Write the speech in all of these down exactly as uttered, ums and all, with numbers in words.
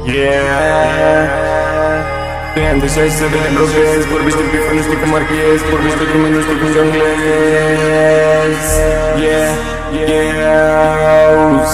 Yeah. Trei ani deja și se vede progres. Vorbește bifă, nu știi cum marchez. Vorbește cum nu știi cum jonglez. Yeah, yeah.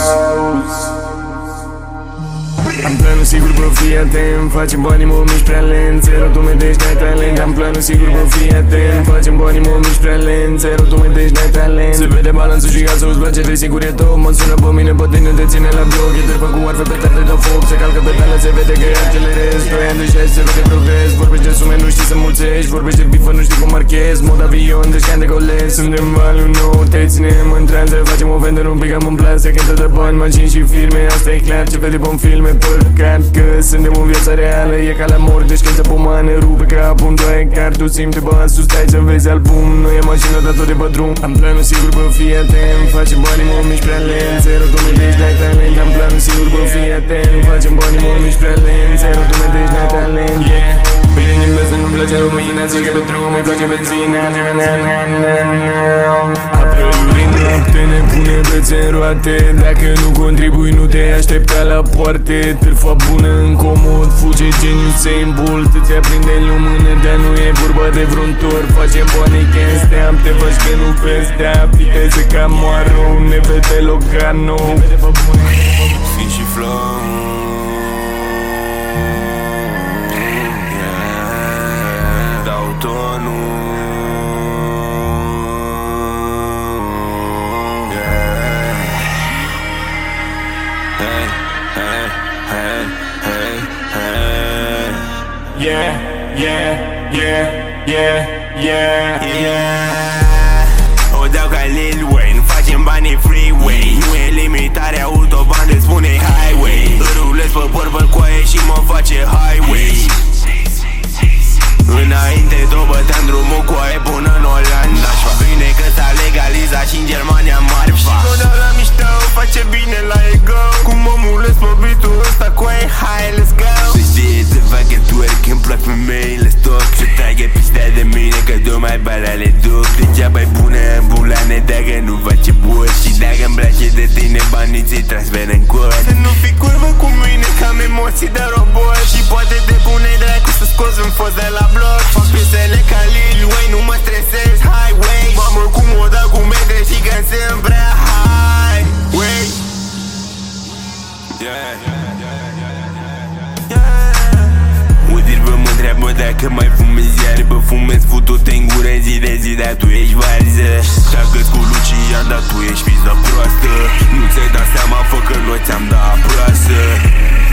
Am planul sigur, bro, fii atent. Facem banii, mă mișc prea lent. Zero, tu medești, n-ai talent. Am planul sigur, bro, fii atent. Facem banii, mă mișc prea lent. Zero, tu medești, n-ai talent. Se vede balanțul și gazul, îți place de sigur e top. Mă sună pe mine, pe tine te ține la bloc. E târpă cu arfe pe tarte de foc. Se calcă pe tale, se vede că e accelerez. Doi ani deja și se vede progres. Vorbește sume, nu știi să mulțești. Vorbește bifă, nu știi cum marchez. Mod avion, deci can de golez. Suntem valul nou, te ținem în tranză. Facem o vendere un pic, am în plan. Se cântă de bani, mașini și filme. Asta e clar, ce vede pe filme. Păcat că suntem în viața reală. E ca la mort, deci când se pomană. Rupe capul, doi car, tu simte bani. Sus, stai să vezi album. Nu e mașină, dar tot e pe drum. Am planul sigur, bă, fii atent. Facem banii, mă mișc prea lent. Zero, tu medești, n-ai talent. Am planul sigur, bă, fii atent. Facem banii, mă mișc prea lent. Zero, tu medești, n-ai talent. Yeah. Bine, nimeni să nu-mi place lumina. Zic pe drum, îi place benzina. Apeluri noapte, ne pune bețe în roate. Dacă nu contribui, nu te aștepta la poarte. Târfa bună în comod, fuge geniu Usain Bolt. Îți aprinde în lumină, dar nu e vorba de vreun tor. Facem banii, can't stop, te faci că nu pe stop. Viteză ca moară, ne vede Logano. Skin și flow. Dau tonul. Yeah, yeah, yeah, yeah, yeah, yeah. O dau ca Lil Wayne, facem banii freeway. Nu e limitare, autoban, îți spune highway. Rulez pe părbăl coaie și mă face highway. Înainte tot băteam drumul coaie până în Olanda. Bine că s-a legalizat și în Germania marfa. Și mă dau la mișto, face bine la ego. Cum mă mulesc pe beat-ul ăsta coaie, hai, let's go. Să știe să facă twerk, îmi plac femeile stoc. Să tragă pistea de mine că do mai bala le duc. Degeaba-i bună în bulane dacă nu face bur. Și dacă îmi place de tine, banii ți-i transfer în cur. Să nu fii curvă cu mine, că am emoții de robot. Și poate te pune dracu să scoți un fost de la bloc. Fac piesele ca Lil Wayne, nu mă stresez, highway. Mamă cum o dau cu metre și când sunt prea highway. Yeah. Udir vă mă întreabă dacă mai fumezi iar. Bă, fumez futu-te în gură zi de zi, dar tu ești varză. Dacă-ți cu Lucian, dar tu ești fiză proastă. Nu ți-ai dat seama, fă că noi ți-am dat proasă.